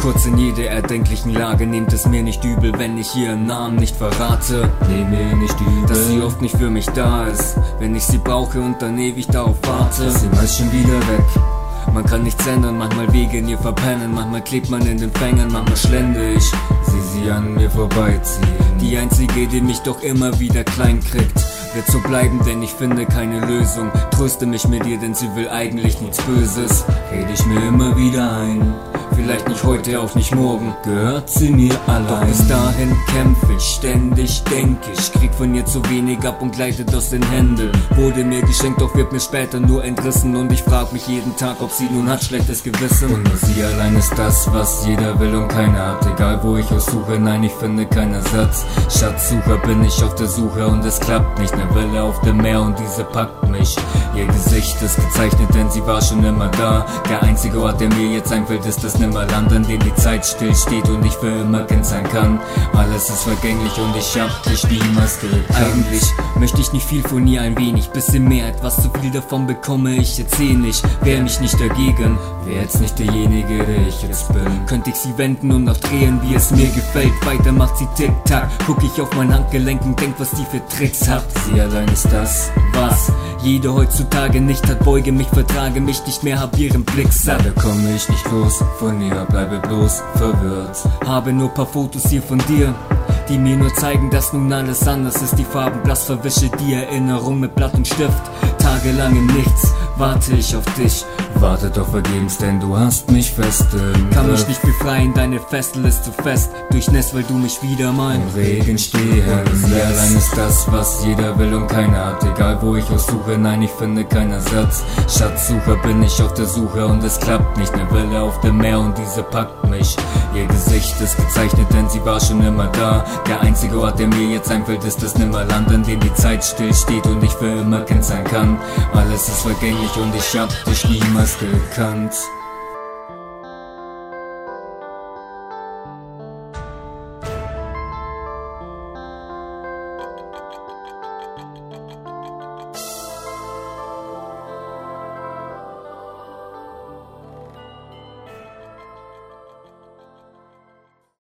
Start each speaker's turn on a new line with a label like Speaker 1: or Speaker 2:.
Speaker 1: kurz in jeder erdenklichen Lage. Nehmt es mir nicht übel, wenn ich ihren Namen nicht verrate.
Speaker 2: Nehmt mir nicht übel,
Speaker 1: dass sie oft nicht für mich da ist, wenn ich sie brauche und dann ewig darauf warte.
Speaker 2: ist sie meist schon wieder weg.
Speaker 1: Man kann nichts ändern, manchmal Wege in ihr verpennen, manchmal klebt man in den Fängern, manchmal schlende ich,
Speaker 2: sie an mir vorbeiziehen.
Speaker 1: Die einzige, die mich doch immer wieder klein kriegt, wird so bleiben, denn ich finde keine Lösung. Tröste mich mit ihr, denn sie will eigentlich nichts Böses.
Speaker 2: Rede ich mir immer wieder ein,
Speaker 1: vielleicht nicht heute, auch nicht morgen,
Speaker 2: gehört sie mir allein.
Speaker 1: Doch bis dahin kämpfe ich, ständig denk ich, krieg von ihr zu wenig ab und gleitet aus den Händen. Wurde mir geschenkt, doch wird mir später nur entrissen. Und ich frag mich jeden Tag, ob sie nun hat schlechtes Gewissen.
Speaker 2: Und nur sie allein ist das, was jeder will und keiner hat. Egal wo ich auch suche, nein, ich finde keinen Ersatz. Schatzsucher bin ich auf der Suche und es klappt nicht. Eine Welle auf dem Meer und diese packt mich. Ihr Gesicht ist gezeichnet, denn sie war schon immer da. Der einzige Ort, der mir jetzt einfällt, ist das Nimmerland, an dem die Zeit stillsteht und ich für immer Kind sein kann. Alles ist vergänglich und ich hab dich niemals gekannt.
Speaker 1: Eigentlich möchte ich nicht viel von ihr, ein wenig, bisschen mehr. Etwas zu viel davon bekomme ich jetzt eh nicht. Wehr mich nicht dagegen,
Speaker 2: wär jetzt nicht derjenige, der ich jetzt bin.
Speaker 1: Könnte ich sie wenden und noch drehen, wie es mir gefällt. Weiter macht sie Tick-Tack, guck ich auf mein Handgelenk und denk, was die für Tricks hat.
Speaker 2: Sie allein ist das,
Speaker 1: was jeder heutzutage nicht hat. Beuge mich, vertrage mich nicht mehr, hab ihren Blick satt.
Speaker 2: Da komme ich nicht los von ihr, bleibe bloß verwirrt.
Speaker 1: Habe nur paar Fotos hier von dir, die mir nur zeigen, dass nun alles anders ist. Die Farben blass, verwische die Erinnerung mit Blatt und Stift. Tagelang im Nichts warte ich auf dich.
Speaker 2: Warte doch vergebens, denn du hast mich fest im
Speaker 1: Kann mich nicht befreien, deine Festel ist zu fest. Durchnässt, weil du mich wieder mal
Speaker 2: im Regen stehen. Sie allein ist das, was jeder will und keiner hat. Egal wo ich auch suche, nein, ich finde keinen Ersatz. Schatzsucher bin ich auf der Suche und es klappt nicht. Eine Welle auf dem Meer und diese packt mich. Ihr Gesicht ist gezeichnet, denn sie war schon immer da. Der einzige Ort, der mir jetzt einfällt, ist das Nimmerland, an dem die Zeit stillsteht und ich für immer Kind sein kann. Alles ist vergänglich und ich hab dich niemals gekannt.